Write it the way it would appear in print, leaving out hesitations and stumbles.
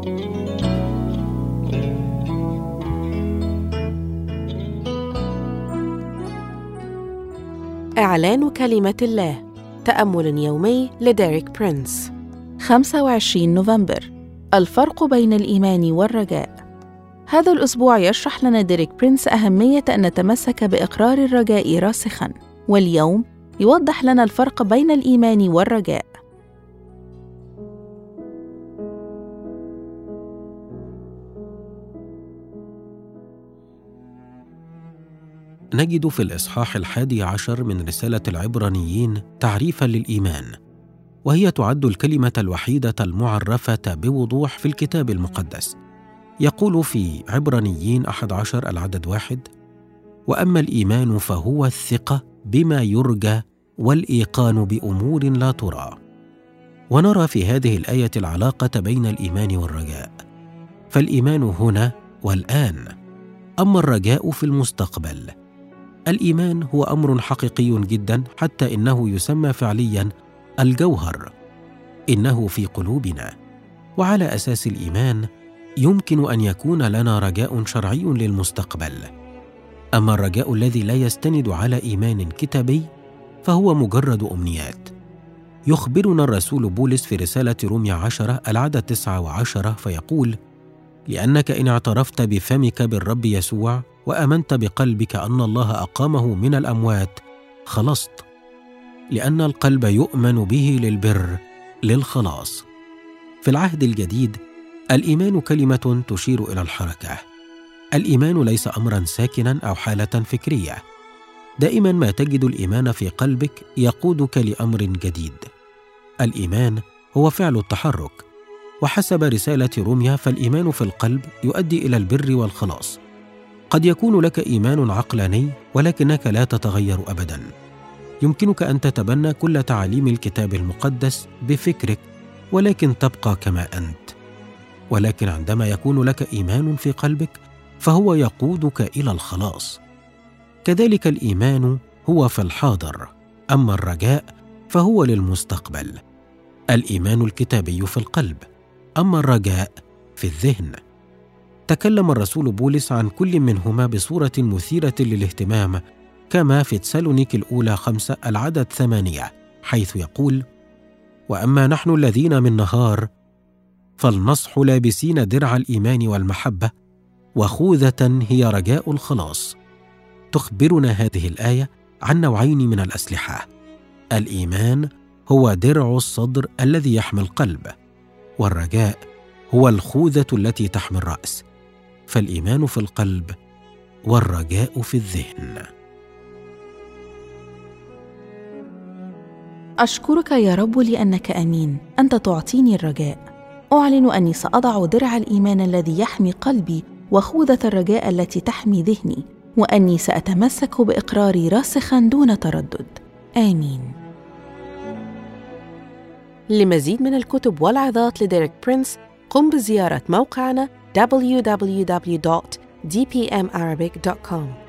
إعلان كلمة الله، تأمل يومي لديريك برينس. 25 نوفمبر، الفرق بين الإيمان والرجاء. هذا الأسبوع يشرح لنا ديريك برينس أهمية أن نتمسك بإقرار الرجاء راسخاً، واليوم يوضح لنا الفرق بين الإيمان والرجاء. نجد في الإصحاح 11 من رسالة العبرانيين تعريفاً للإيمان، وهي تعد الكلمة الوحيدة المعرفة بوضوح في الكتاب المقدس. يقول في عبرانيين 11 العدد 1: وأما الإيمان فهو الثقة بما يرجى والإيقان بأمور لا ترى. ونرى في هذه الآية العلاقة بين الإيمان والرجاء، فالإيمان هنا والآن، أما الرجاء في المستقبل. الإيمان هو أمر حقيقي جدا، حتى إنه يسمى فعليا الجوهر، إنه في قلوبنا، وعلى أساس الإيمان يمكن أن يكون لنا رجاء شرعي للمستقبل. أما الرجاء الذي لا يستند على إيمان كتابي فهو مجرد أمنيات. يخبرنا الرسول بولس في رسالة رومية 10 العدد 9 و10 فيقول: لأنك إن اعترفت بفمك بالرب يسوع وآمنت بقلبك أن الله أقامه من الأموات خلصت، لأن القلب يؤمن به للبر للخلاص. في العهد الجديد الإيمان كلمة تشير إلى الحركة. الإيمان ليس أمراً ساكناً أو حالة فكرية. دائماً ما تجد الإيمان في قلبك يقودك لأمر جديد. الإيمان هو فعل التحرك، وحسب رسالة روميا فالإيمان في القلب يؤدي إلى البر والخلاص. قد يكون لك إيمان عقلاني ولكنك لا تتغير أبداً. يمكنك أن تتبنى كل تعاليم الكتاب المقدس بفكرك ولكن تبقى كما أنت. ولكن عندما يكون لك إيمان في قلبك فهو يقودك إلى الخلاص. كذلك الإيمان هو في الحاضر، أما الرجاء فهو للمستقبل. الإيمان الكتابي في القلب، أما الرجاء في الذهن. تكلم الرسول بولس عن كل منهما بصورة مثيرة للاهتمام، كما في تسالونيك الأولى 5 العدد 8 حيث يقول: وأما نحن الذين من نهار فلنصح لابسين درع الإيمان والمحبة، وخوذة هي رجاء الخلاص. تخبرنا هذه الآية عن نوعين من الأسلحة. الإيمان هو درع الصدر الذي يحمي القلب، والرجاء هو الخوذة التي تحمي الرأس. فالإيمان في القلب والرجاء في الذهن. أشكرك يا رب لأنك أمين، أنت تعطيني الرجاء. أعلن أني سأضع درع الإيمان الذي يحمي قلبي وخوذة الرجاء التي تحمي ذهني، وأني سأتمسك بإقراري راسخاً دون تردد. آمين. لمزيد من الكتب والعظات لديريك برينس قم بزيارة موقعنا www.dpmarabic.com.